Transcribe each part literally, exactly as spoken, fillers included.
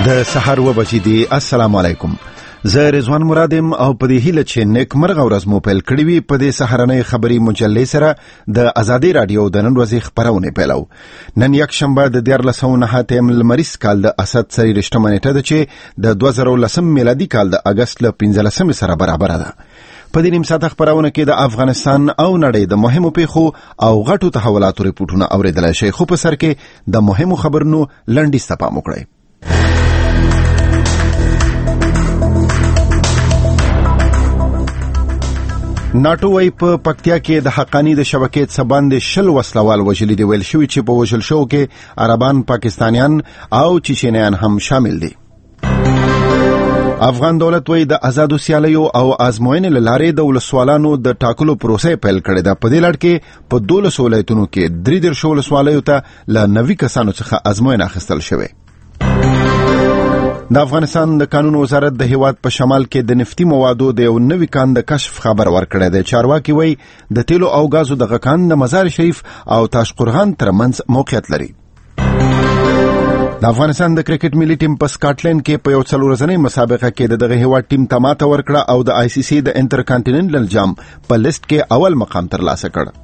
د سحر و بجې دی. السلام علیکم. زه رضوان مرادم او په دې هیله چې نیک مرغه ورځ مو پیل کړی وي په دې سحرنۍ خبري مجلې سره د ازادي رادیو د نن ورځې خبرونه پیلو. نن یک شنبه د دیارلس سوه نهه اتیا لمریز کال د اسد سری رښتمه نیټه ده چې د دوه زره لسم میلادي کال د اگست له پنځلسمې سره برابر ده. په دې نیم ساعت خبرونه کې د افغانستان او نړۍ د مهمو پیښو او غټو تحولاتو ریپورتونه اوریدلای شئ، خو په سر کې د مهمو خبرونو لنډیز ته پام وکړئ. ناټو وايي په پکتیا کې د حقانی د شبکې څخه شل وسلوال وژلي دي. ویل شوی چې په وژل شو کې عربان، پاکستانیان او چچنیان هم شامل دي. افغان دولت وايي د آزادو سیالیو او ازموینې لارې د ولسوالانو د ټاکلو پروسې پیل کړې ده. په دې لړ کې په دولس ولایتونو کې درې دېرش ولسوالیو ته له نوي کسانو څخه ازموینه اخیستل شوې. د افغانستان د قانون وزارت د هیواد په شمال کې د نفتي موادو د یو نوي کان د کشف خبر ورکړی دی. چارواکي وایي د تیلو او غازو دغه کان د مزار شریف او تاشقرغان ترمنځ موقعیت لري. د افغانستان د کرکټ ملي ټیم په سکاټلند کې په یو څلور ورځنۍ مسابقه کې دغه هیواد ټیم ته ماته ورکړه او د آی سی سی د انټرکانټیننټل جام په لیست کې اول مقام ترلاسه کړ.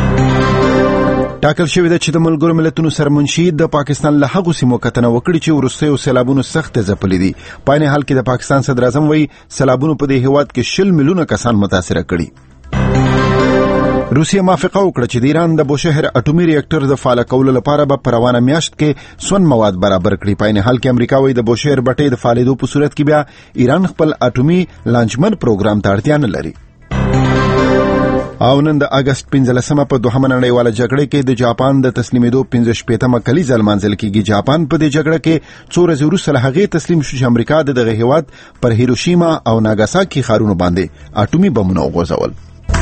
ټاکل شوی ده چې د ملګرو ملتونو سرمنشي د پاکستان له هغو سیمو کتنه وکړي چې وروستیو سیلابونو سخت ځپلي دي. په عین حال کې د پاکستان صدر اعظم وایي سیلابونو په دې هیواد کې شل میلیونه کسان متاثره کړي. روسیه موافقه وکړه چې د ایران د بوشهر اټومي ریاکټر د فعال کولو لپاره به په روانه میاشت کې سون مواد برابر کړي. په عین حال کې امریکا وایي د بوشهر بټۍ د فعالېدو په صورت کې بیا ایران خپل اټومي لانچمن پروګرام ته اړتیا نه لري. او نن د اگست پنځلسمه په دوهمه نړیواله جګړه کې د جاپان د تسلیمېدو پنځه شپېتمه کلیزه لمانځل کېږي. جاپان په دې جګړه کې څو ورځې وروسته له هغې تسلیم شو چې امریکا د دغه هیواد پر هیروشیما او ناګاساکي ښارونو باندې اټومي بمونه وغورځول.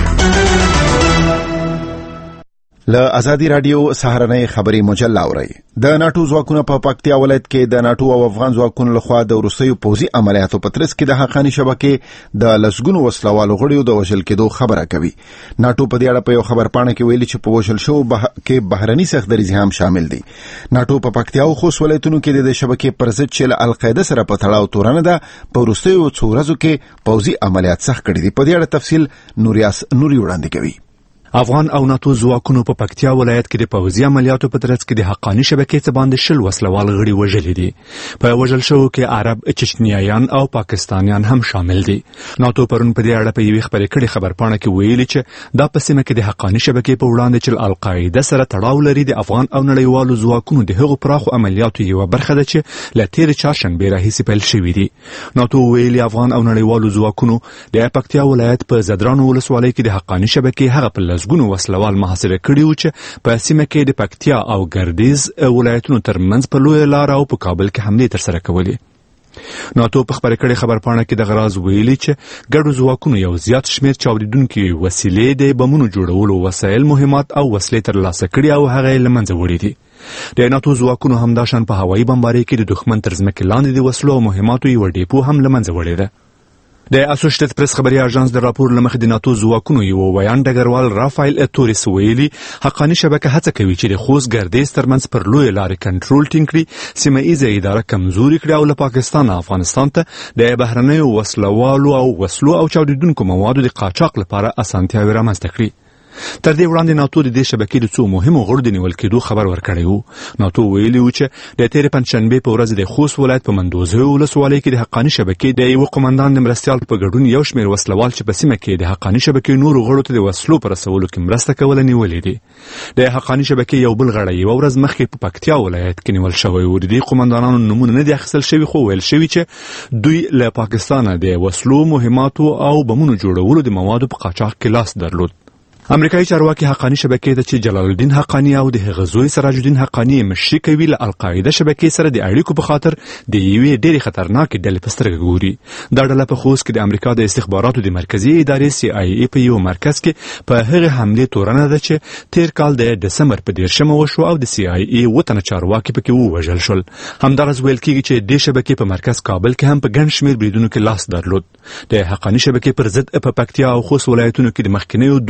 له ازادي رادیو سهارنۍ خبري مجله اورئ. د ناټو ځواکونه په پکتیا ولایت کې د ناټو او افغان ځواکونو لخوا د وروستیو پوځي عملیاتو په ترڅ کې د حقانی شبکې د لسګونو وسلوالو غړیو د وژل کېدو خبره کوي. ناټو په دې اړه په یو خبرپاڼه کې ویلي چې په وژل شو کې بهرني سختدریځ هم شامل دي. ناټو په پکتیا او خوست ولایتونو کې د شبکې پر ضد چې له القاعده سره په تړاو تورنه ده په وروستیو څو ورځو کې پوځي عملیات سخت کړي دي. په دې اړه تفصیل نوریاس نوري وړاندې کوي. افغان او ناتو ځواکونو په پکتیا ولایت کې د پوځي عملیاتو په ترڅ کې د حقانی شبکې څخه باندې شل وسلوال غړي وژلي دي. په وژل شو کې عرب، چچنیایان او پاکستانیان هم شامل دي. ناتو پرون په دې اړه په یوې خبرې کړې خبرپاڼه کې ویلي چې دا په سیمه کې د حقانی شبکې په وړاندې چې القاعده سره تړاو لري د افغان او نړیوالو ځواکونو د هغو پراخو عملیاتو یوه برخه ده چې له تېرې چهارشنبې راهیسې پیل شوي دي. ناتو ویلي افغان او نړیوالو ځواکونو د پکتیا ولایت په زدرانو ولسوالۍ کې د حقانی شبکې هغه په لسګونو وسلوال محاصره کړي وو چې په سیمه کې د پکتیا او ګردیز ولایتونو ترمنځ په لویه لار او په کابل کې حملې ترسره کولې. ناتو په خبرې کړې خبرپاڼه کې د غراز ویلي چې ګډو ځواکونو یو زیات شمېر چاودېدونکي وسیلې د بمونو جوړولو وسایل، مهمات او وسلې ترلاسه کړي او هغه یې له منځه وړي دي. د ناتو ځواکونو همداشان په هوایي بمبارۍ کې د دښمن تر ځمکې لاندې د وسلو او مهماتو یوه ډیپو هم له منځه وړې ده. د اسوسییټډ پریس خبري اژانس د راپور لمخې د ناتو ځواکونو یو ویان ډګروال رافایل اتوریس ویلي حقانی شبکه هڅه کوي چې د خوست ګردیز ترمنځ پر لویې لارې کنټرول ټینګ کړي، سیمه ایزه اداره کمزوري کړي او له پاکستان او افغانستان ته د بهرنیو وسلوالو او وسلو او چاودېدونکو موادو د قاچاق لپاره اسانتیاوې رامنځته کړي. تر دې وړاندې ناتو د دې شبکې د څو مهمو غړو د نیول کېدو خبر ورکړی و. ناتو ویلي و چې د تېرې پنجشنبې په ورځ د خوست ولایت په مندوزه ولسوالۍ کې د حقانی شبکې د یوه قومندان د مرستیال په ګډون یو شمېر وسلوال چې په سیمه کې د حقانی شبکې نورو غړو ته د وسلو په رسولو کې مرسته کوله نیولې دي. د حقانی شبکې یو بل غړی یوه ورځ مخکې په پکتیا ولایت کې نیول شوی و. د دې قومندانانو نومونه نه دي اخیستل شوي، خو ویل شوي چې دوی له پاکستانه د وسلو، مهماتو او بمونو جوړولو د موادو په قاچاق کې لاس درلود. امریکایي چارواکي حقانی شبکې ته چې جلال الدین حقانی او د هغه زوی سراج الدین حقانی مشري کوي له القاعده شبکې سره د اړیکو په خاطر د یوې ډېرې خطرناکې ډلې په سترګه ګوري. دا ډله په خوست کې د امریکا د استخباراتو د مرکزي ادارې سی آی ای په یو مرکز کې په هغه حملې تورنه ده چې تیر کال د دسمبر په دیرشمه وشو او د سی آی ای اووه تنه چارواکي پکې ووژل شول. همداراز ویل کېږي چې دې شبکې په مرکز کابل کې هم په ګڼ شمېر بریدونو کې لاس درلود. د حقانی شبکې پر ضد په پکتیا او خوست ولایتونو کې د مخکینیو دوه عملیاتو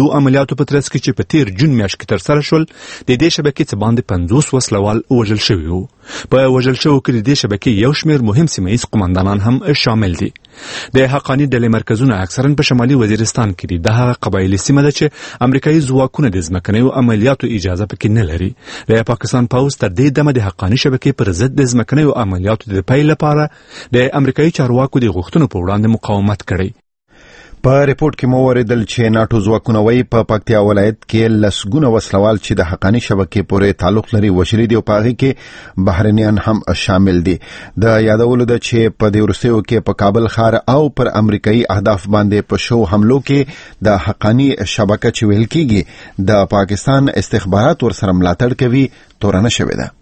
عملیاتو په ترڅ کې چې په تیر جون میاشت کې ترسره شول د دې شبکې څخه باندې پنځوس وسلوال وژل شوي وو. په وژل شوو کې د دې شبکې یو شمېر مهم سیمه ییز قومندانان هم شامل دي. د حقانی ډلې مرکزونه اکثرا په شمالي وزیرستان کې دي. د هغه قبایلي سیمه ده چې امریکایي ځواکونه د ځمکنیو عملیاتو اجازه پکې نه لري. د پاکستان پوځ تر دې دمه د حقانی شبکې پر ضد د ځمکنیو عملیاتو د پیل لپاره د امریکایي چارواکو د غوښتنو په وړاندې مقاومت کړی. په ریپورت کې مو اوریدل چې ناتو ځواکونه وایي په پکتیا ولایت کې لسګونه وسلوال چې د حقانی شبکې پورې تعلق لري وژلي دي او په هغې کې بهرنیان هم شامل دي. د یادولو ده چې په دې وروستیو کې په کابل ښار او پر امریکایي اهداف باندې په شو حملو کې د حقانی شبکه چې ویل کېږي د پاکستان استخبارات ورسره ملاتړ کوي تورنه شوې ده.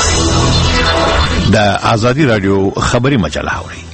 د آزادي رادیو خبري مجله اوري.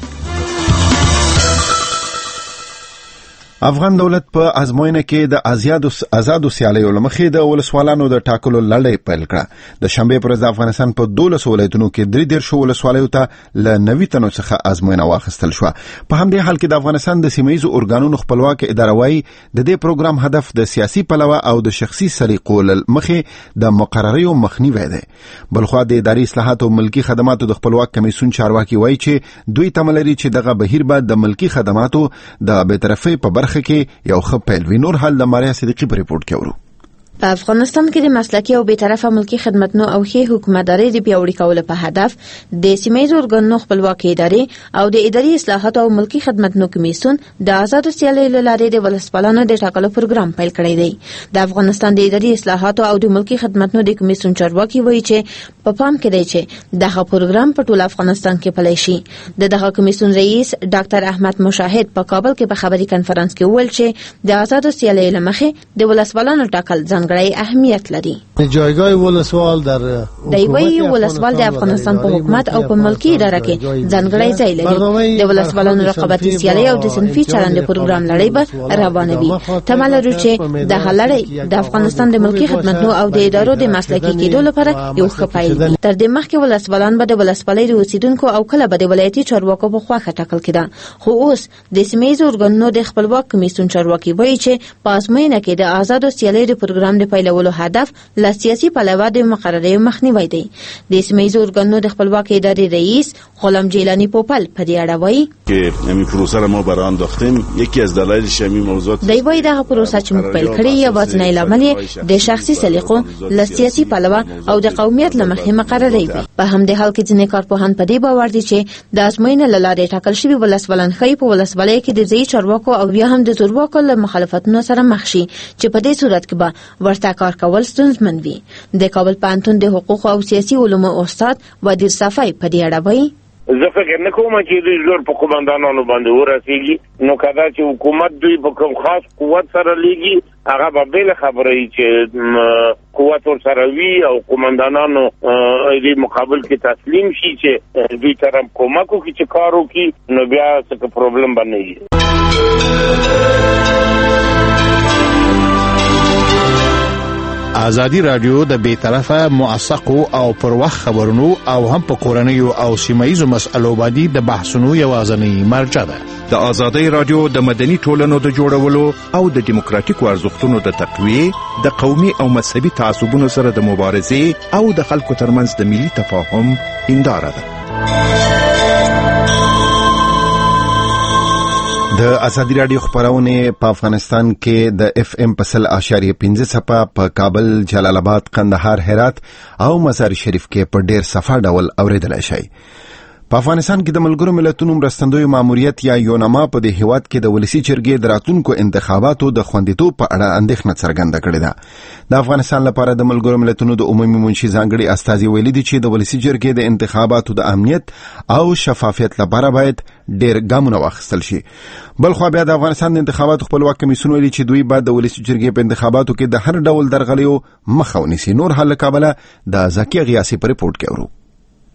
افغان دولت په ازموینه کې د آزادو آزادو سیالیو لمخې د ولسوالانو د ټاکلو لړۍ پیل کړه. د شنبې پر ورځ د افغانستان په دولس ولایتونو کې درې دېرش ولسوالیو ته له نوي تنو څخه ازموینه واخیستل شوه. په همدې حال کې د افغانستان د سیمه ییزو ارګانونو خپلواک اداره وايي د دې پروګرام هدف د سیاسي پلوه او د شخصي سلیقو لمخې د مقرریو مخنیوی دی. بلخوا د اداري اصلاحاتو او ملکي خدماتو د خپلواک کمیسیون چارواکي وايي چې دوی تمه لري چې دغه بهیر به د ملکي خدماتو د بیطرفۍ په برخه کې یو ښه پیل وي. نور حال د ماریا صدیقي په ریپورت کې ورو. په افغانستان کې د مسلکي او بیطرفه ملکي خدماتو او ښې حکومتداري د پیاوړي کولو په هدف د سیمه ییزو ارګانونو خپلواکي ادارې او د اداري اصلاحاتو او ملکي خدماتو کمیسیون د آزادو سیالیو له لارې د ولسوالانو د ټاکلو پروګرام پیل کړی دی. د افغانستان د اداري اصلاحاتو او د ملکي خدماتو د کمیسیون چارواکي وایي چې په پام کې دی چې دغه پروګرام په ټول افغانستان کې پلی شي. د دغه کمیسیون رئیس ډاکټر احمد مشاهد په کابل کې په خبري کانفرنس کې وویل چې د آزادو سیالیو لمخې د ولسوالانو ټاکل ځانګړی اهمیت لري. جایگاه ولسوال در دایوي ولسوال د افغانستان په حکومت او په ملکي اداره کې ځانګړی ځای لري. د ولسوالانو رقابتي سیالي او د صنفي چلند پروګرام لړۍ به روانه وي. تمه لرو چې د لړۍ د افغانستان د ملکي خدماتو او د ادارو د مسلکي کېدو لپاره یو ښه پیل وي. تر دې مخکې ولسوالان به د ولسوالۍ د اوسیدونکو او کله به د ولایتي چارواکو په خوا ټاکل کېده. خو اوس د سیمه ییزو ارګانونو د خپلواک کمیسیون چارواکي وایي چې په ازموینه کې د آزادو سیالیو د پروګرام د پیلولو هدف له سیاسي پلوه د مقرریو مخنیوی دی. د سیمه ییزو ارګانونو د خپلواک ادارې رئیس غلام جیلانی پوپل په دې اړه وایي که همین پروسه را ما برای انداختیم یکی از دلایلش همین موضوعات دی وایي دغه پروسه چې موږ پیل کړې یوازینی لامل د شخصي سلیقو له سیاسي پلوه او د قومیت له مخې مقرری وي. په همدې حال کې ځینې کارپوهان په دې باور دي چې د ازموینې له لارې ټاکل شوي ولسوالان ښایي په ولسوالۍ کې د ځایي چارواکو او بیا هم د زورواکو له مخالفتونو سره مخ شي چې په دې صورت کې به ورته کار کول ستونزمن وي. د کابل پوهنتون د حقوق او سیاسي علومو استاد ودیر صفای په دې اړه وایي زه فکر نه کوم چې دوی زور په قومندانانو باندې ورسېږي. نو کدا چې حکومت دوی په کوم خاص قوت سره لیږي هغه به بل خبره وي چې قوت ور سره وي او قومندانانو دې مقابل کې تسلیم شي چې دوی طرف کومک وکړي چې کار وکړي نو بیا څه پرابلم باندې. آزادی رادیو د بیطرفه موثقو او پر وخت خبرونو او هم په کورنیو او سیمایي مسئلو باندې د بحثونو یوازینی مرجع ده. د آزادی رادیو د مدني ټولنو د جوړولو او د دیموکراتیکو ارزښتونو د تقویه د قومي او مذهبي تعصبونو سره د مبارزې او د خلکو ترمنځ د ملي تفاهم هنداره ده. د آزادی رادیو خبرونه په افغانستان کې د اف ام په سل اشاریه پنځه څپه په کابل، جلال آباد، قندهار، هرات او مزار شریف کې په ډیر صفه ډول اوریدل شي. په افغانستان کې د ملګرو ملتونو مرستندوی ماموریت یا یونما په دې هیواد کې د ولسی چرګې د راتلونکو انتخاباتو د خوندیتوب په اړه اندېښنه څرګنده کړې ده. د افغانستان لپاره د ملګرو ملتونو د عمومي منشي ځانګړي استازي ویلي دي چې د ولسی چرګې د انتخاباتو د امنیت او شفافیت لپاره باید ډېر ګامونه واخیستل شي. بلخو بیا د افغانستان د انتخاباتو خپلواک کمیسیون ویلي چې دوی باید د ولسی چرګې په انتخاباتو کې د هر ډول درغلیو مخه ونیسي. نور حال کابل د زکیه غیاسی په ریپورت کې ورو.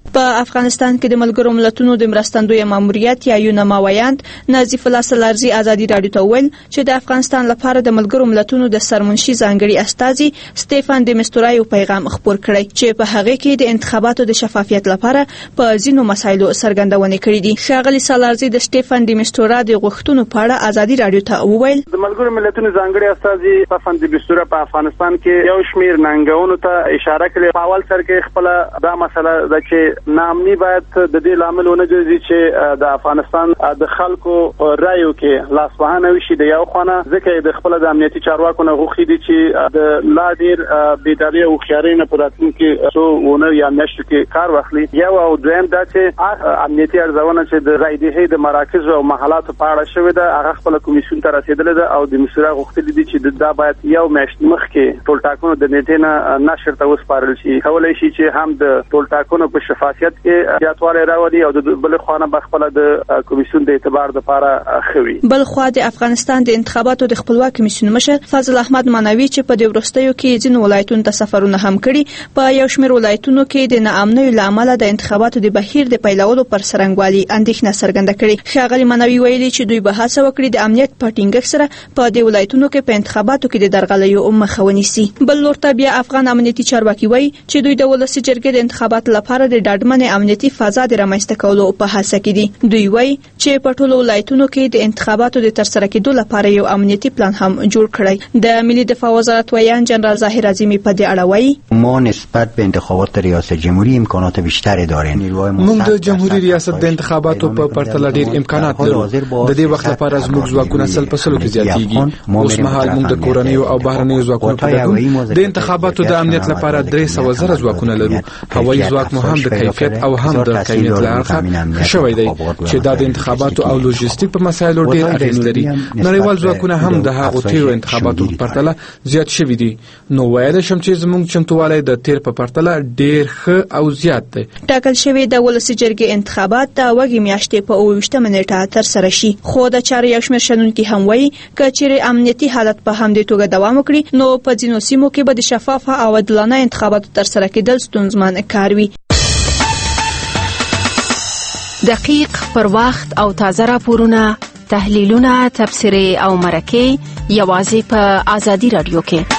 په افغانستان کې د ملګرو ملتونو د مرستندوی ماموریت یا یونماویاند نظیف الله سلارزي ازادي رادیو ته ویل چې د افغانستان لپاره د ملګرو ملتونو د سرمنشي ځانګړي استازي سټيفن د مستورا یو پیغام خپور کړی چې په هغه کې د انتخاباتو د شفافیت لپاره په ځینو مسایلو څرګندونه کړې دي. ښاغلي سلارزي د سټيفن د مستورا د غوښتنو په اړه ازادي رادیو ته وویل د ملګرو ملتونو ځانګړي استازي سټيفن د مستورا په افغانستان کې یو شمیر ننګونو ته اشاره کړې. په اول سر کې خپل دا مسله د چې نامني باید د دې لامل ونه ګرځي چې د افغانستان د خلکو رایو کې لاسوهنه وشي د یو خانه ځکه د خپل د امنیتي چارواکو نه غوښتي دي چې د لا ډیر بیداری او خیاري نه پراتین کې څو ونه یا نشو کې کار واخلي. یو او دویم دا چې امنیتي ارزونه چې د رایدهې د مراکز او محلات په اړه شوې ده هغه خپل کمیسیون ته رسیدلې ده او د مشوره غوښتي دي چې دا باید یو میاشت مخکې ټول ټاکنو د نیټې نه نشر ته وسپارل شي. کولای شي چې هم د ټول ټاکنو په شفافیت کې زیاتوالی راوړي او د بل خانه بخپله د کمیسیون د اعتبار لپاره خوي. بل خو د افغانستان د انتخاباتو د خپلواک کمیسیون مشر فضل احمد مانوي چې په د ورستیو کې ځینو ولایتونو ته سفرونه هم کړي په یو شمېر ولایتونو کې د ناامنۍ لامل د انتخاباتو د بهیر د پیلولو پر سرنګوالي اندېښنه څرګنده کړې. ښاغلي مانوي ویلي چې دوی به هڅه وکړي د امنیت په ټینګښت سره په دې ولایتونو کې په انتخاباتو کې د درغلیو مخه ونیسي. بل لورته بیا افغان امنیتي چارواکي وایي چې دوی د ولسي جرګې د انتخاباتو لپاره د ډاډمنې امنیتي فضا د رامنځته کولو په هڅه کې دي. دوی وایي چې په ټولو ولایتونو کې د انتخاباتو د ترسره کېدو لپاره یو امنیتي پلان هم جوړ کړی. د ملي دفاع وزارت ویان جنرال ظاهر عظیمی په دې اړه وایي ما نسبت به انتخابات ریاست جمهوری امکانات بیشتری داریم. موږ د جمهوریت ریاست د انتخاباتو په پرتله ډیر امکانات لرو. د دې وخت لپاره زموږ ځواکونه سل په سلو کې زیاتېږي. اوس مهال موږ د کورنیو او بهرنیو ځواکونو په ګډون د انتخاباتو د امنیت لپاره درې سوه زره ځواکونه لرو. هوایي ځواک مو هم د کیفیت او هم د کمیت له اړخه شوی دی چې دا د انتخاباتو او لوجستیک په مسایلو ډیر اغیز لري. نړیوال ځواکونه هم د هغو تیرو انتخاباتو په پرتله زیات شوي دي. نو وایي شم چې زموږ چمتووالی د تیر په پرتله ډیر ښه او زیات دی. ټاکل شوی د ولسي جرګې انتخابات د وږي میاشتې په اووه ویشتمه نیټه ترسره شي. خو د چارې یو شمېر شنونکي هم وایي که چیرې امنیتي حالت په همدې توګه دوام وکړي نو په ځینو سیمو کې به د شفافه او عادلانه انتخاباتو ترسره کېدل ستونزمن کار وي. دقیق پر وخت او تازه راپورونه، تحلیلونه، تبصرې او مرکې یوازې په آزادي رادیو کې.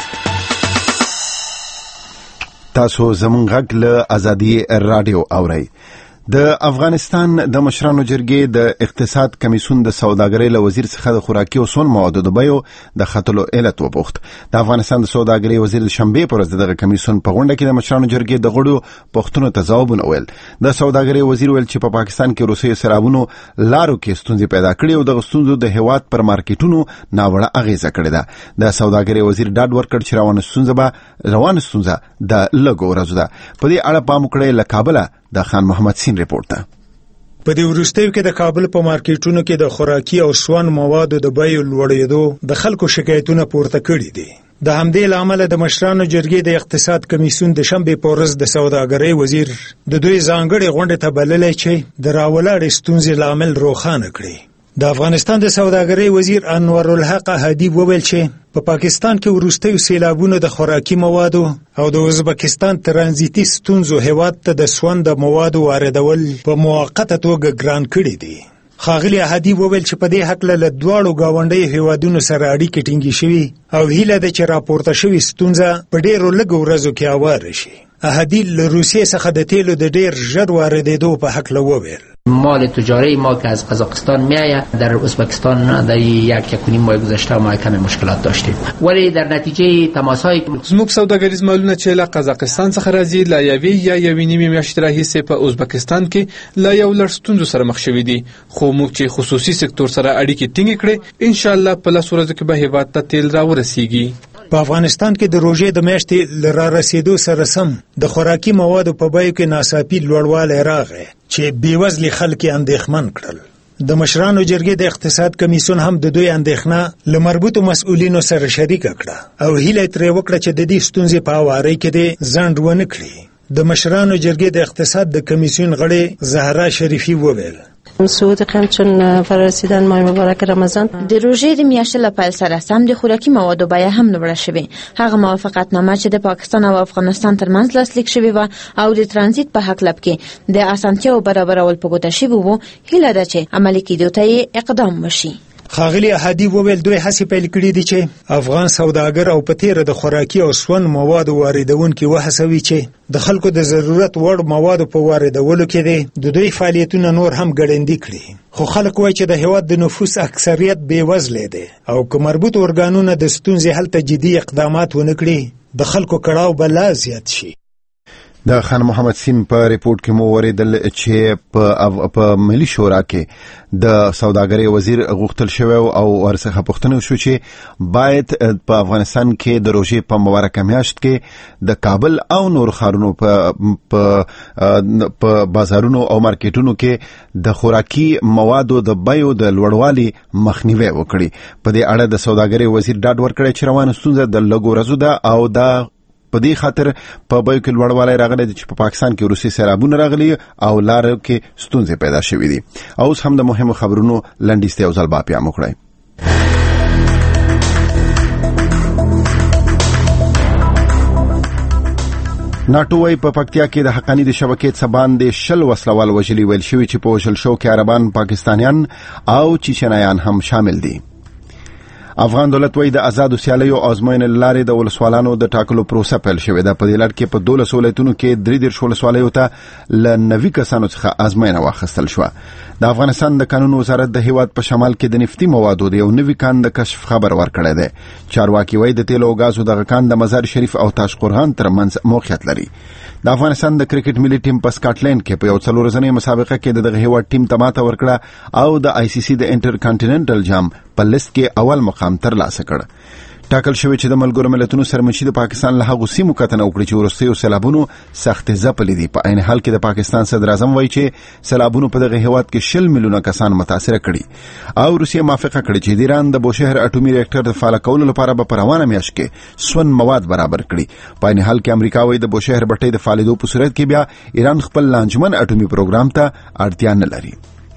تاسو زمونږ غږ له آزادي رادیو اورئ. د افغانستان د مشرانو جرګې د اقتصاد کمیسیون د سوداګرۍ له وزیر څخه د خوراکي او سون موادو د بیو د خطلو علت وپوښت. د افغانستان د سوداګرۍ وزیر د شنبې پر ورځ دغه کمیسیون په غونډه کې د مشرانو جرګې د غړو پوښتنو ته ځوابونه ویل. د سوداګرۍ وزیر ویل چې په پاکستان کې روسي سرابونو لارو کې ستونزې پیدا کړې او د ستونزو د هیواد پر مارکیټونو ناوړه اغیزه کړې ده. د سوداګرۍ وزیر ډاډ ورکړ چې روانه ستونزه به روانه ستونزه د لږو ورځو ده. په دې اړه پام وکړئ. له کابله د خان محمد سین ریپورت ده. په دې وروستیو کې د کابل په مارکیټونو کې د خوراکي او سون موادو د بیو لوړېدو د خلکو شکایتونه پورته کړي دي. د همدې لامل د مشرانو جرګې د اقتصاد کمیسیون د شنبې په ورځ د سوداګرۍ وزیر د دوی ځانګړې غونډې ته بللی چې د راولاړې ستونزې لامل روښانه کړي. د افغانستان د سوداګرۍ وزیر انور الحق هادي وویل چې په پا پاکستان کې وروستیو سیلابونو د خوراکي موادو او د ازبکستان ترانزیتي ستونزو هیواد ته د سون د موادو واردول په موقته توګه ګران کړي دي. ښاغلي هادي وویل چې په دې هکله له دواړو ګاونډیو هیوادونو سره اړیکې ټینګې شوي او هیله ده چې راپورته شوې ستونزه په ډېرو لږو ورځو کې هواره شي. هادي له روسیې څخه د تیلو د ډېر ژر واردېدو په هکله وویل مال تجاری ما که از قزاقستان میآید در ازبکستان در یک یک و نیم ماه گذشته ما کمی مشکلات داشتیم ولی در نتیجه تماسهای زموږ سوداګریز مالونه چې له قزاقستان څخه راځي لا یوې یا یوې نیمې میاشتې راهیسې په ازبکستان کې لا یو لړ ستونزو سره مخ شوي دي. خو موږ چې خصوصي سکتور سره اړیکې ټینګې کړې ان شاء الله په لسو ورځو کې به هیواد ته تیل راورسیږي. په افغانستان کې د روژې د میاشتې له رارسېدو سره سم د خوراکي موادو په بیو کې ناڅاپي لوړوالی راغی چې بېوزلي خلک یې اندېښمن کړل. د مشرانو جرګې د اقتصاد کمیسیون هم د دوی اندېښنه له مربوطو مسؤلینو سره شریکه کړه او هیله یې ترې وکړه چې د دې ستونزې په هوارۍ کې دې ځنډ ونه کړي. د مشرانو جرګې د اقتصاد د کمیسیون غړې زهرا شریفي وویل صعود قند چون فرارسیدن ماه مبارک رمضان. د روژې د میاشتې له پیل سره سم د خوراکي موادو بیه هم لوړه شوې. هغه موافقتنامه چې د پاکستان او افغانستان ترمنځ لاسلیک شوې و او د ترانزیت په هکله کې د اسانتیاو برابرول په ګوته شوي وو، هیله ده چې عملي کېدو ته اقدام وشي. خاغلی احادی وویل دوی هڅې پیل کړې دي چې افغان سوداګر او په تیره د خوراکي او سون موادو واردونکي وهڅوي چې د خلکو د ضرورت وړ موادو په واردولو کې دي د دوی فعالیتونه نور هم ګړندي کړي. خو خلک وایي چې د هیواد د نفوس اکثریت بې وزله دي او که مربوط ارګانونه د ستونزې حل ته جدي اقدامات ونه کړي د خلکو کړاو به لا زیات شي. د خان محمد سین په ریپورت کې مو وریدل چې په په ملي شورا کې د سوداګرۍ وزیر غوښتل شوی او ورڅخه پوښتنه وشو چې باید په افغانستان کې د روژې په مبارکه میاشت کې د کابل او نور ښارونو په په بازارونو او مارکیټونو کې د خوراکي موادو د بیو د لوړوالي مخنیوي وکړي. په دې اړه د سوداګرۍ وزیر ډاډ ورکړی چې روانه ستونزه د لږو ورځو ده او د په دې خاطر په بیو کې لوړوالی راغلی دی چې په پاکستان کې روسي سیلابونه راغلي او لارو کې ستونزې پیدا شوې دي. اوس هم د مهمو خبرونو لنډیز یو ځل بیا وکړئ. ناټو وايي په پکتیا کې د حقانی د شبکې څخه باندې شل وسلوال وژلي ویل شوی چې په وژل شو کې عربان، پاکستانیان او چیچنیان هم شامل دي. افغان دولت وایي د آزادو سیالیو ازموینې لارې د ولسوالانو د ټاکلو پروسه پیل شوې ده. په دې لړ کې په دولس ولایتونو کې درې دېرش ولسوالیو ته له نوي کسانو څخه ازموینه واخیستل شوه. د افغانستان د قانون وزارت د هیواد په شمال کې د نفتي موادو د یو نوي کان د کشف خبر ورکړی دی. چارواکي وایي د تیلو او غازو دغه کان د مزار شریف او تاشقرغان ترمنځ موقعیت لري. د افغانستان د کرکټ ملي ټیم په سکاټلند کې په یو څلور ورځنۍ مسابقه کې دغه هیواد ټیم ته ماته ورکړه او د آی سی سی د انټر کانټیننټل جام په لیست کې اول مقام ترلاسه کړ. ټاکل شوی چې د ملګرو ملتونو سرمنشي د پاکستان له هغو سیمو کتنه وکړي چې وروستیو سیلابونو سخت ځپلي دي. په عین حال کې د پاکستان صدر اعظم وایي چې سیلابونو په دغه هیواد کې شل میلیونه کسان متاثر کړي او روسیه موافقه کړې چې د ایران د بوشهر اټومي ریاکټر د فعال کولو لپاره به په روانه میاشت کې سون مواد برابر کړي. په عین حال کې امریکا وایي د بوشهر بټۍ د فعالېدو په صورت کې بیا ایران خپل لانجمن اټومي پروګرام ته اړتیا نه لري.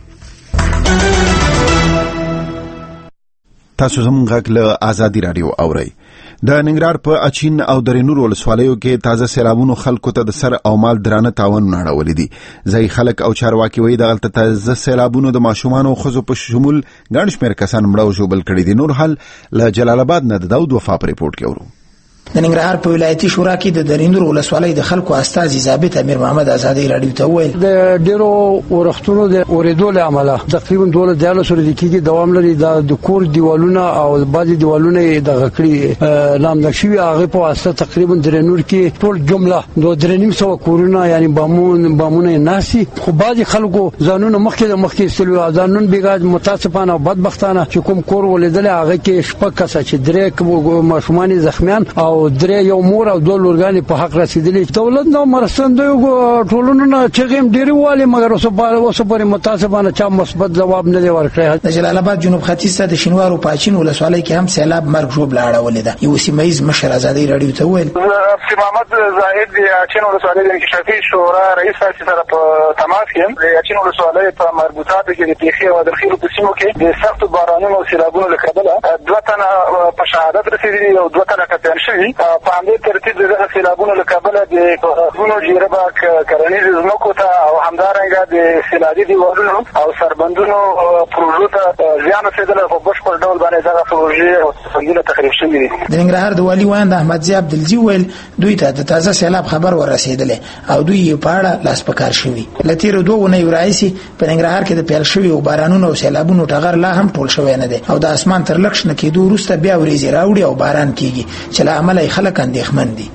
تاسو زموږ غږ له آزادي رادیو اورئ. د ننګرهار په اچین او درینور ولسوالیو کې تازه سیلابونو خلکو ته د سر او مال درانه تاوان اړولي دي. ځای خلک او چارواکي وایي دغلته تازه سیلابونو د ماشومان او ښځو په شمول ګڼ شمېر کسان مړه او ژوبل کړي دي. نور حال له جلال آباد نه د داود وفا په ریپورت کې اورو. د ننګرهار په ولایتي شورا کې د درینور ولسوالۍ د خلکو استازي ضابط امیر محمد آزادۍ راډیو ته وویل د ډیرو ورښتونو د اوریدو له امله تقریبا دوله دیاله سره د کېږي دوام لري. د کور دیوالونه او بعضي دیوالونه د غکړي نام نشوي هغه په واسطه تقریبا درینور کې ټول جمله د درنیم سو کورونه یعنی بامون بامونه ناسي. خو بعضي خلکو ځانونه مخکې د مخکې استلو ځانون بیګا متاسفانه او بدبختانه چې کوم کور ولیدل هغه کې شپږ کسه چې درې ماشومان زخمیان او درې یو مور او دوه لورګانې په حق رسیدلي. دولت نو مرستندوی ټولونو نه چغیم ډیری والی مګر اوس په اوس پورې متاسفانه چا مثبت جواب نه دی ورکړی. د جلال آباد جنوب ختیځ ته د شینوارو پاچین ولسوالۍ کې هم سیلاب مرګ ژوب لاړولې ده. یو سیمایز مشر آزادۍ راډیو ته وویل مفتي محمد زاهد د اچین ولسوالۍ د انکشافي شورا رئیس سره په تماس کې د اچین ولسوالۍ په مربوطاتو کې د پیښې او درخیلو په سیمو کې د سختو بارانونو او سیلابونو له کبله دوه تنه په شهادت رسیدلي او دوه تنه قتل شوي. په همدې ترتیب د سیلابونو له کبله د غرونو جیربه کرنیزو ځمکو ته او همدارنګه د سیلابي دیوالونو او سربندونو پروژو ته زیان رسېدلی. په بشپړ ډول باندې دغه پروژې او سربندونه تخریب شوي دي. د ننګرهار د والي وایند احمدزي عبدالجي ویل دوی ته د تازه سیلاب خبر ورسېدلی او دوی یې په اړه لاس په کار شوي. له تېرو دوه اونیو راهیسې په ننګرهار کې د پیل شویو بارانونو او سیلابونو ټغر لا هم ټول شوی نه دی او د اسمان تر لږ شنه کېدو وروسته بیا وریځې راوړي او باران کېږي چې له امله یې خلک اندېښمن دي.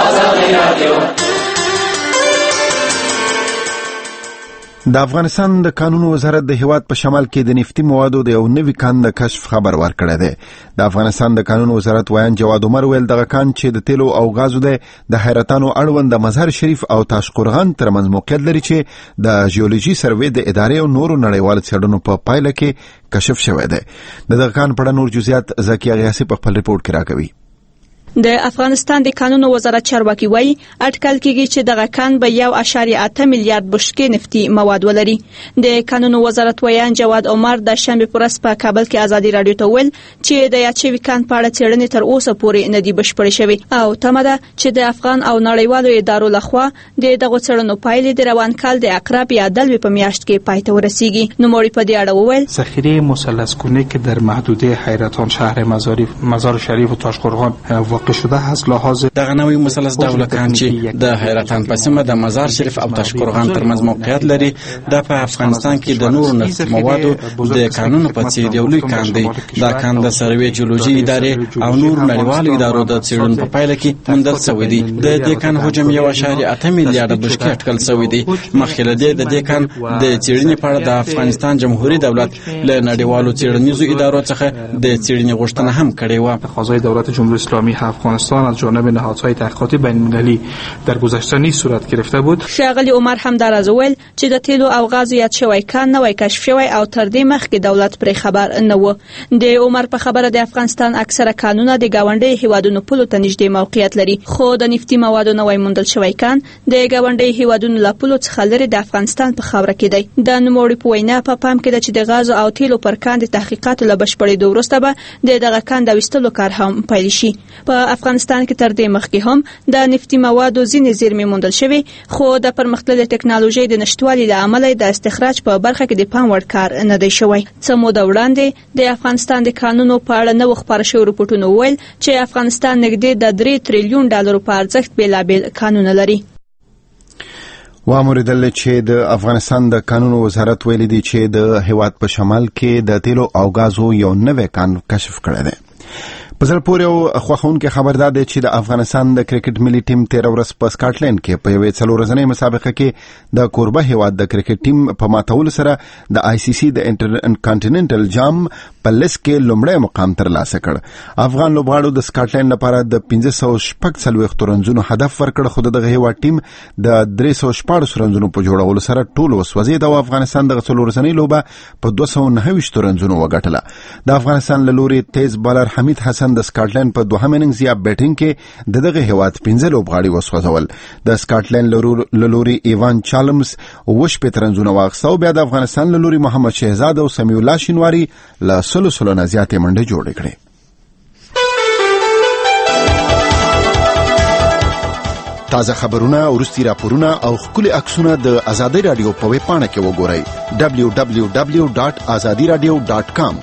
د افغانستان د قانون وزارت د هیواد په شمال کې د نفتي موادو د یو نوي کان د کشف خبر ورکړی دی. د افغانستان د قانون وزارت وایان جواد عمر ویل دغه کان چې د تیلو او غازو دی د حیرتانو اړوند د مزار شریف او تاشقرغان ترمنځ موقعیت لري چې د جیولوژي سروې د ادارې او نورو نړیوالو څېړنو په پایله کې کشف شوی دی. د دغه کان په اړه نور جزئیات زکیه غیاسي په خپل ریپورت کې راکوي. د افغانستان د قانونو وزارت چارواکي وایي اټکل کېږي چې دغه کان به یو اشاریه اته میلیارډ بشکې نفتي مواد ولري. د قانونو وزارت ویان جواد عمر د شنبه پر ورځ په کابل کې ازادي رادیو ته ویل چې د یاد شوي کان په اړه څېړنې تر اوسه پورې نه دي بشپړې شوې او تمه ده چې د افغان او نړیوالو ادارو لخوا د دغو څېړنو پایلې د روان کال د اقرب یا دلوي په میاشت کې پای ته ورسیږي. نوموړي په دې اړه وویل ذخیره مثلث گونه که در محدوده حیرتان شهر مزار شریف و تاشقرغان واقع شده است لحاظ دغه نوی مثلث ډوله کان چې د حیرتان په سیمه د مزار شریف او تاشقرغان ترمنځ موقعیت لري دا په افغانستان کې د نورو نفتي موادو د کانونو په څیر یو لوی کان دی. دا کان د سروې جیولوژي ادارې او نور نړیوالو ادارو د څېړنو په پایله کې موندل شوی دی. د دې کان حجم یو اشاریه اته میلیارډ بشکې اټکل شوی دی. مخکې له دې د دې کان د څېړنې په اړه د افغانستان جمهوریت دولت له نړیوالو څېړنیزو ادارو څخه د څېړنې غوښتنه هم کړې و. تقاضای دولت جمهوری اسلامی افغانستان از جانب نهادهای تحقیقاتی بین‌المللی در گذشته نیز صورت گرفته بود. ښاغلي عمر هم دا راز وویل چې د تیلو او غازو یاد شوی کان نوی کشف شوی او تر دې مخکې دولت پرې خبر نه و. د عمر په خبره د افغانستان اکثره کانونه د ګاونډي هیوادونو پولو ته نږدې موقعیت لري خو د نفتي موادو نوی موندل شوی کان د ګاونډي هیوادونو له پولو څخه لرې د افغانستان په خاوره کې دی. د نوموړي په وینا په پام کې ده چې د غازو او تیلو پر کان د تحقیقاتو له بشپړېدو وروسته به د دغه کان د ویستلو کار هم پیل شي. په افغانستان کې تر دې مخکې هم د نفتي موادو ځینې زیرمې موندل شوي خو د پرمختللې ټکنالوژۍ د نشتوالي له امله د استخراج په برخه کې د پام وړ کار نه دی شوی. څه موده وړاندې د افغانستان د قانونو په اړه نوو خپاره شوي رپورټونه وویل چې افغانستان نږدې د درې تریلیون ډالرو په ارزښت بېلابېل کانونه لري. واموریدل چې د افغانستان د قانونو وزارت ویلي دی چې د هیواد په شمال کې د تیلو او غازو یو نوی کان کشف کړی دی. په زړه پورې او خوښونکې خبردار دی چې د افغانستان د کرکټ ملي ټیم تېره ورځ په سکاټلند کې په یوې څلور ورځنۍ مسابقه کې د کوربه هیواد د کرکټ ټیم په ماتولو سره د آی سی سی د انټر کانټیننټل جام په لیست کې لومړی مقام ترلاسه کړ. افغان لوبغاړو د سکاټلند لپاره د پنځه سوه شپږ څلوېښتو رنزونو هدف ورکړ خو دغه هیواد ټیم د درې سوه شپاړس رنزونو په جوړولو سره ټول وسوځېد او افغانستان دغه څلور ورځنۍ لوبه په دوه سوه نهه ویشتو رنزونو وګټله. د افغانستان له لورې تیز بالر حمید حسن د سکاټلند په دوهم اننګز یا بیټینګ کې د دغه هیواد پنځه لوبغاړي وسوځول. د سکاټلند له لوري ایوان چالمز اووه شپېته رنزونه واخیسته او بیا د افغانستان له لوري محمد شهزاد او سمیع الله شینواري له سلو سلو نه زیاتې منډې جوړې کړې. تازه خبرونه، وروستي راپورونه او ښکلي عکسونه د ازادي رادیو په ویب پاڼه کې وګورئ دبلیو دبلیو دبلیو ډاټ ازادي رادیو ډاټ کام.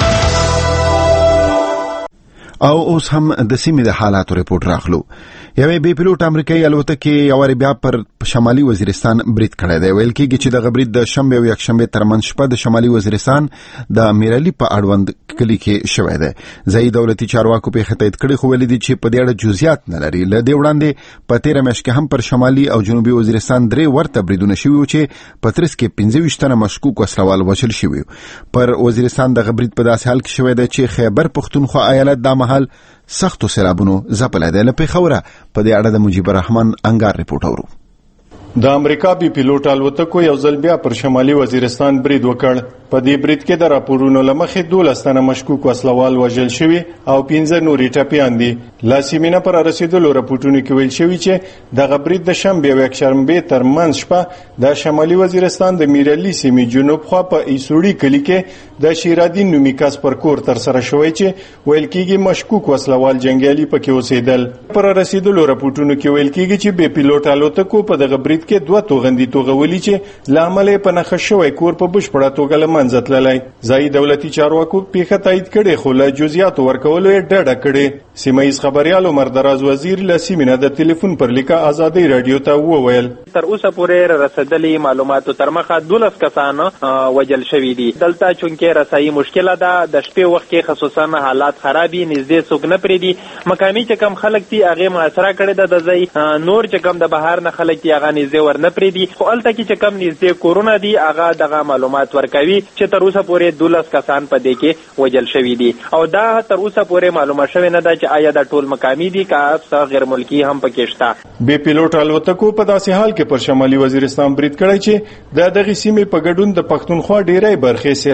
او اوس هم د سیمې د حالاتو ریپورت راخلو. یوې بې پیلوټ امریکایي الوتکې یو وارې بیا پر شمالي وزیرستان برید کړی دی. ویل کېږي چې دغه برید د شنبې او یکشنبې ترمنځ شپه د شمالي وزیرستان د میرالي په اړوند کلي کې شوی دی. ځایي دولتي چارواکو پېښه تایید کړې خو ویلي دي چې په دې اړه جزئیات نه لري. له دې وړاندې په تېره میاشت کې هم پر شمالي او جنوبي وزیرستان درې ورته بریدونه شوي وو چې په ترڅ کې پنځه ویشت تنه مشکوک وسلوال وژل شوي. پر وزیرستان دغه برید په داسې حال کې شوی دی چې خیبر پښتونخوا ایالت دا مهال سختو سیلابونو ځپلی دی. له پېښوره په دې اړه د مجيب الرحمن انګار ریپورټ اورو. د امریکا بي پیلوټ الوتکو یو ځل بیا پر شمالي وزیرستان برید وکړ. په دې برید کې د راپورونو لمخې دولس تنه مشکوک وسلوال وژل شوي او پنځه نورې ټپیان دي. لا سیمینه پر رسیدلو راپورټونو کې ویل شوي چې دغه برید د شنبې او یکشنبې ترمنځ شپه د شمالي وزیرستان د میرالي سیمې جنوب خوا په ایسوړي کلي کې د شیرادین نومي کس پر کور تر سره شوی چې ویل کېږي مشکوک وسلوال جنگیالي پکې اوسېدل. پر رسیدلو راپورټونو کې ویل کېږي چې بي پیلوټ الوتکو په دغه برید کې دوه توغندي توغولي چې لامل په نخښ شوی کور په بشپړه توګه منځت للی. ځایي دولتي چارواکو پیښه تایید کړې خو له جزئیاتو ورکولو یې ډډه کړې. سیمه ییز خبريال عمر دراز وزیر له سیمینه د ټلیفون پر لیکه ازادي رادیو ته وویل تر اوسه پورې رسیدلي معلوماتو تر مخه دولس کسان وژل شوي دي. دلته چونکې رسایي مشکله ده د شپې وخت کې خصوصا حالات خرابي نږدې څوک نه پرېږدي. مقامي چې کم خلک دي هغه محاصره کړې ده د ځای نور چې کم د بهر نه خلک دي هغه نږدې ور نه پرېږدي. خو هلته کې چې کم نږدې کورونه دي هغه دغه معلومات ورکوي چې تر اوسه پورې دولس کسان په دې کې وژل شوي دي او دا تر اوسه پورې معلومه شوې نه ده چې آیا دا ټول مقامي دي که څه غیر ملکي هم پکې شته. بي پیلوټ الوتکو په داسې حال کې پر شمالي وزیرستان برید کړی چې د دغه سیمې په ګډون د پښتونخوا ډیری برخې سیلابونو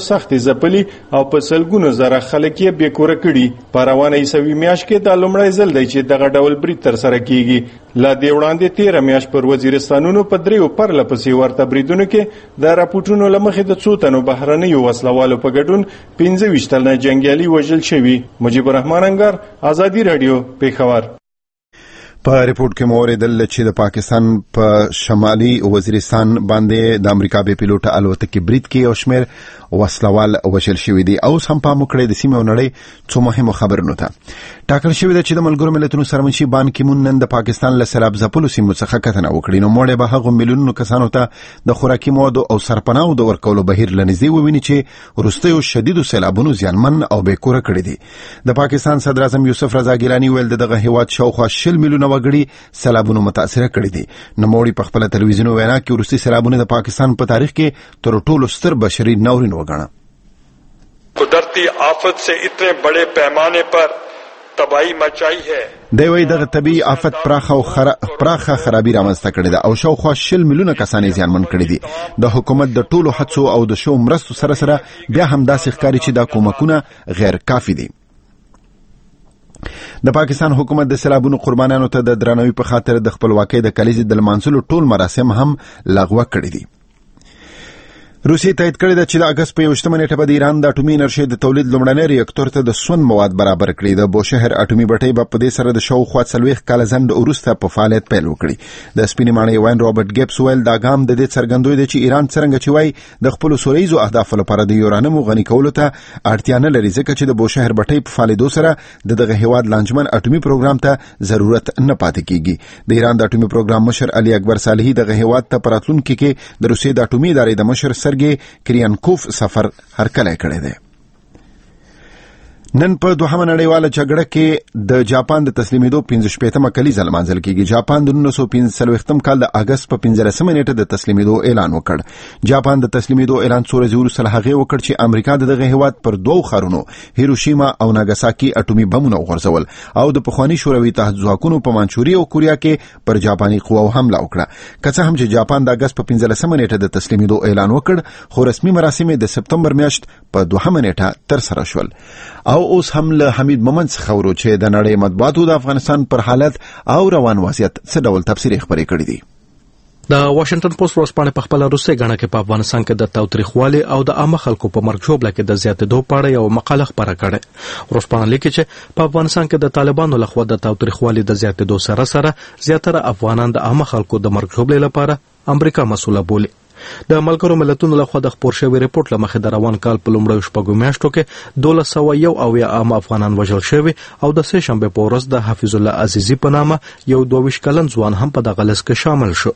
سختې ځپلي او په سلګونو زره خلک یې بې کوره کړي. په روانه عیسوي میاشت کې دا لومړی ځل دی چې دغه ډول برید ترسره کیږي. لا دې وړاندې تیره میاشت پر وزیرستانونو په دریو پرله پسې ورته بریدونو کې د راپورټونو له مخې د څو تنو بهرنیو وسلوالو په ګډون پنځه ویشت تنه جنګیالي وژل شوي. مجيب الرحمن انګار، آزادي رادیو، پیښور. په ریپورت کې موریدل چې د پاکستان په شمالي وزیرستان باندې د امریکا بې پیلوټه الوتکې برید کې یو شمېر وسلوال وژل شوي دي. اوس هم پام وکړئ د سیمې او نړۍ څو مهمو خبرونو ته. ټاکل شوې ده چې د ملګرو ملتونو سرمنشي بان کی مون نن د پاکستان له سیلاب ځپلو سیمو څخه کتنه وکړي. نو موږ به هغو میلیونونو کسانو ته د خوراکي موادو او سرپناهو د ورکولو بهیر له نږدې وویني چې وروستیو شدیدو سیلابونو زیانمن او بې کوره کړي دي. د پاکستان صدر اعظم یوسف رضا ګیلاني ویل دغه هیواد شاوخوا شل میلیونه وګړي سیلابونو متاثره کړي دي. نوموړي په خپل تلویزیوني وینا کې وروستي سیلابونه د پاکستان په تاریخ کې تر ټولو ستر بشري ناورین وګڼه. قدرتی آفت سے اتنے بڑے پیمانے پر تباہی مچائی ہے. دی وایي دغه طبیعي آفت پراخه او خرا... پراخه خرابي رامنځته کړې ده او شاوخوا شل میلیونه کسان یې زیانمن کړي دي. د حکومت د ټولو هڅو او د شو مرستو سره سره بیا هم داسې ښکاري چې دا کومکونه غیر کافي دي. د پاکستان حکومت د سیلابونو قربانانو ته د درناوي په خاطر د خپلواکۍ د کلیزې د لمانځلو ټول مراسم هم لغوه کړي دي. روسیې تایید کړی ده چې د اګست په یوویشتمه نیټه به د ایران د اټومي انرژۍ د تولید لومړنی ریاکټور ته د سون مواد برابر کړي. د بوشهر اټومي بټۍ به په دې سره د شاوخوا څلوېښت کاله ځنډ وروسته په فعالیت پیل وکړي. د سپینې ماڼۍ وین رابرټ ګیبس ویل دا ګام د دې څرګندوي دی چې ایران څرنګه چې وایي د خپلو سوله ییزو اهدافو لپاره د یورانیمو غني کولو ته اړتیا نه لري، ځکه چې د بوشهر بټۍ په فعالېدو سره د دغه هیواد لانجمن اټومي پروګرام ته ضرورت نه پاتې کیږي. د ایران د اټومي پروګرام مشر علي اکبر صالحي دغه هیواد ته په راتلونکي کې د روسیې د اټومي ادارې د مشر سرګي کریانکوف سفر هرکلی کړی دی. نن په دوهمه نړیواله جګړه کې د جاپان د تسلیمېدو پنځه شپېتمه کلیزه لمانځل کېږي. جاپان د نولس سوه پنځه څلوېښتم کال د اګست په پنځلسمه نیټه د تسلیمېدو اعلان وکړ. جاپان د تسلیمېدو اعلان څو ورځې وروسته له هغې وکړ چې امریکا د دغه هیواد پر دوو ښارونو هیروشیما او ناګاساکي اټومي بمونه وغورځول او د پخواني شوروي اتحاد ځواکونو په مانچوریا او کوریا کې پر جاپاني قواو حمله وکړه. که څه هم چې جاپان د اګست په پنځلسمه نیټه د تسلیمېدو اعلان وکړ، خو رسمي مراسم د سپتمبر میاشت په دوهمه نیټه ترسره شول. او اوس هم له حمید مومند څخه ورو چې د نړۍ مطبوعاتو د افغانستان پر حالت او روان وضعیت څه ډول تبصرې خبرې کړې دي. د واشنگټن پوسټ ورځپاڼې په خپل روسي غاڼه کې په افغانستان کې د تاوتریخوالي او د عامه خلکو په مرګ ژوبله کې د زیاتېدو په اړه یو مقاله خپره کړې. ورځپاڼه لیکي چې په افغانستان کې د طالبانو لخوا د تاوتریخوالي د زیاتېدو سره سره زیاتره افغانان د عامه خلکو د مرګ ژوبلې لپاره امریکا مسؤله بولي. د ملګرو ملتونو لخوا د خپور شوی ریپورت له مخې د روان کال په لومړیو شپږو میاشتو کې دولس سوه یو اویا عام افغانان وژل شوي او د سې شنبې په ورځ د حفیظ الله عزیزي په نامه یو دوه ویشت کلن ځوان هم په دغه لست کې شامل شو.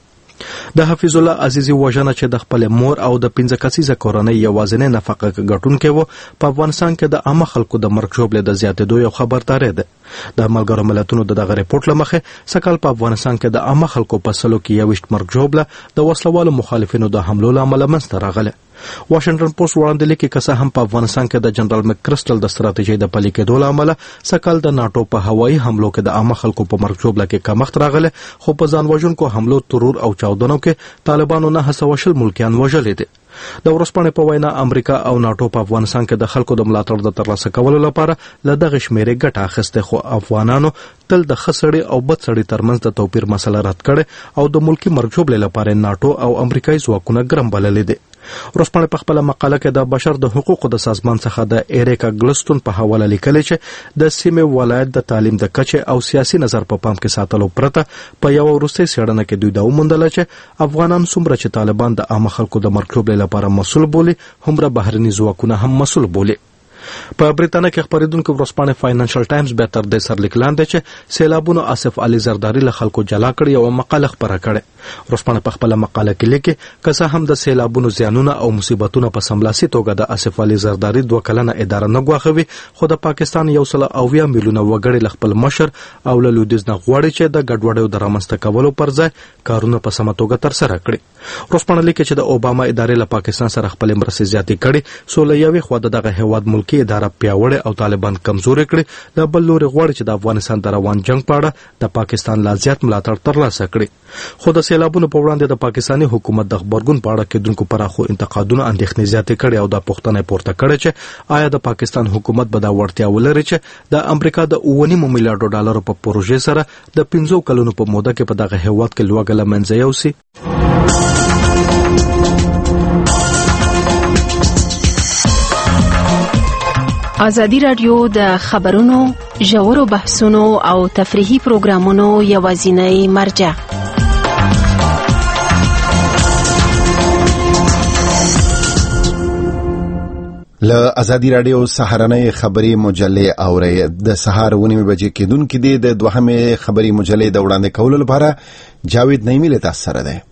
د حفیظ الله عزیزي وژنه چې د خپل مور او د پنځه کسیزه کورنۍ یوازینۍ نفقه ګټونکی و، په افغانستان کې د عامه خلکو د مرګ ژوبلې د زیاتېدو یو خبرداری ده. د ملګرو ملتونو د دغه ریپورت له مخې سکهال په افغانستان کې د عامه خلکو په سلو کې یوویشت مرګ ژوبله د وسلوالو مخالفینو د حملو له امله منځته راغله. واشنگټن پوسټ وړاندې لیکي که څه هم په افغانستان کې د جنرال مکرسټل د ستراتیژۍ د پلي کېدو له امله سکهال د ناټو په هوایي حملو کې د عامه خلکو په مرګ ژوبله کې کمښت راغلی، خو په ځان وژونکو حملو، ترور او چاودنو کې طالبانو نهه سوه شل ملکیان وژلي دي. د ورځپاڼې په وینا امریکا او ناټو په افغانستان کې د خلکو د ملاتړ د ترلاسه کولو لپاره له دغه شمیرې ګټه اخیستې، خو افغانانو تل د ښه سړي او بد سړي ترمنځ د توپیر مسله رد کړې او د ملکي مرګ ژوبلې لپاره ناټو او امریکایي ځواکونه ګرم بللي دي. ورځپاڼې په خپله مقاله کې د بشر د حقوقو د سازمان څخه د ایریکا ګلستون په حواله لیکلي چې د سیمې ولایت د تعلیم د کچې او سیاسي نظر په پام کې ساتلو پرته په یوه وروستۍ څېړنه کې دوی دا وموندله چې افغانان څومره چې طالبان د عامه خلکو د مرګ ژوبلې لپاره مسؤل بولي، هومره بهرني ځواکونه هم مسؤل بولي. په بریتانیا کې خپرېدونکې ورځپاڼې فاینانشل ټایمز بیا تر دې سرلیک لاندې چې سیلابونو آصف علي زرداري له خلکو جلا کړي یوه مقاله خپره کړې. ورځپاڼه په خپله مقاله کې لیکي که څه هم د سیلابونو زیانونه او مصیبتونه په سملاسي توګه د آصف علي زرداري دوه کلنه اداره نه ګواښوي، خو د پاکستان یو سل اویا میلیونه وګړي له خپل مشر او له لویدیځ نه غواړي چې د ګډوډیو د رامنځته کولو پر ځای کارونه په سمه توګه ترسره کړي. ورځپاڼه لیکي چې د اوباما ادارې له پاکستان سره خپلې مرستې زیاتې کړي، سو له یوې خوا د دغه هیواد ملکي اداره پیاوړې او طالبان کمزوري کړي، د بل لوري غواړي چې د افغانستان د روان جنگ په اړه د پاکستان لا زیات ملاتړ ترلاسه کړي. خو د سیلابونو په وړاندې د پاکستاني حکومت د خبرګون په اړه کېدونکو پراخو انتقادونو اندېښنې زیاتې کړې او د پوښتنه پورته کړې چې آیا د پاکستان حکومت به دا وړتیا ولري چې د امریکا د اوه نیم میلیارډ ډالر په پروژې سره د پنځو کلونو په موده کې په دغه هیواد کې لوږه له منځه یوسي. ازادي راډیو د خبرونو ژورو بحثونو او تفریحي پروګرامونو یوازینی مرجع. له ازادي راډیو سهارنۍ خبري مجلې اوري د سهار ونیمه بجې کېدونکې د دوهمه خبري مجلې د وړاندې کولو لپاره جاوید نعیمی له تاسو سره ده.